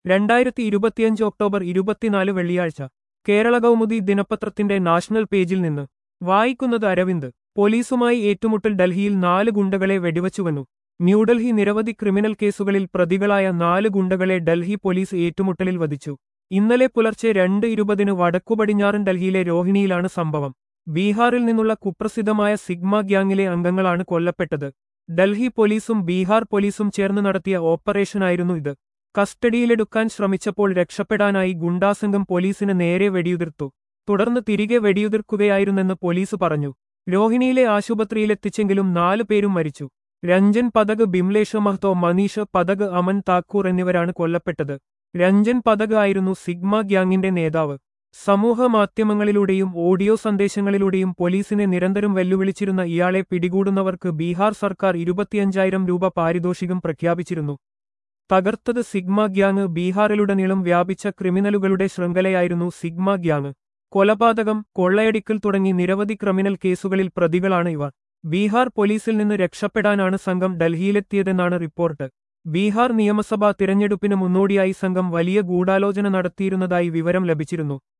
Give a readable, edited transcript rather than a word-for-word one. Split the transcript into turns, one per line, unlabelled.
2025 October 24 വെള്ളിയാഴ്ച കേരള കൗമുദി ദിനപത്രത്തിന്റെ national പേജിൽ നിന്ന് വായിക്കുന്നത് അരവിന്ദ്. പോലീസുമായി ഏറ്റുമുട്ടൽ, ഡൽഹിയിൽ 4 ഗുണ്ടകളെ വെടിവച്ചുവെന്നു. ന്യൂഡൽഹി. നിരവധി ക്രിമിനൽ കേസുകളിൽ പ്രതികളായ 4 ഗുണ്ടകളെ ഡൽഹി പോലീസ് ഏറ്റുമുട്ടലിൽ വധിച്ചു. ഇന്നലെ പുലർച്ചെ 2:20 വടക്കുപടിഞ്ഞാറൻ ഡൽഹിയിലെ രോഹിണിയിലാണ് സംഭവം. ബീഹാറിൽ നിന്നുള്ള കുപ്രസിദ്ധമായ സിഗ്മ ഗ്യാങ്ങിലെ അംഗങ്ങളാണ് കൊല്ലപ്പെട്ടത്. ഡൽഹി പോലീസും ബീഹാർ പോലീസും ചേർന്ന് നടത്തിയ ഓപ്പറേഷനായിരുന്നു ഇത്. കസ്റ്റഡിയിലെടുക്കാൻ ശ്രമിച്ചപ്പോൾ രക്ഷപ്പെടാനായി ഗുണ്ടാസംഘം പോലീസിന് നേരെ വെടിയുതിർത്തു. തുടർന്ന് തിരികെ വെടിയുതിർക്കുകയായിരുന്നെന്ന് പോലീസ് പറഞ്ഞു. രോഹിണിയിലെ ആശുപത്രിയിലെത്തിച്ചെങ്കിലും 4 പേരും മരിച്ചു. രഞ്ജൻ പതക്, ബിംലേഷ് മഹ്തോ, മനീഷ് പതക്, അമൻ താക്കൂർ എന്നിവരാണ് കൊല്ലപ്പെട്ടത്. രഞ്ജൻ പതക് ആയിരുന്നു സിഗ്മ ഗ്യാങ്ങിന്റെ നേതാവ്. സമൂഹ മാധ്യമങ്ങളിലൂടെയും ഓഡിയോ സന്ദേശങ്ങളിലൂടെയും പോലീസിനെ നിരന്തരം വെല്ലുവിളിച്ചിരുന്ന ഇയാളെ പിടികൂടുന്നവർക്ക് ബീഹാർ സർക്കാർ 25,000 രൂപ പാരിതോഷികം പ്രഖ്യാപിച്ചിരുന്നു. തകർത്തത് സിഗ്മ ഗ്യാങ്. ബീഹാറിലുടനീളം വ്യാപിച്ച ക്രിമിനലുകളുടെ ശൃംഖലയായിരുന്നു സിഗ്മ ഗ്യാങ്. കൊലപാതകം, കൊള്ളയടിക്കൽ തുടങ്ങി നിരവധി ക്രിമിനൽ കേസുകളിൽ പ്രതികളാണ് ഇവർ. ബീഹാർ പോലീസിൽ നിന്ന് രക്ഷപ്പെടാനാണ് സംഘം ഡൽഹിയിലെത്തിയതെന്നാണ് റിപ്പോർട്ട്. ബീഹാർ നിയമസഭാ തിരഞ്ഞെടുപ്പിന് മുന്നോടിയായി സംഘം വലിയ ഗൂഢാലോചന നടത്തിയിരുന്നതായി വിവരം ലഭിച്ചിരുന്നു.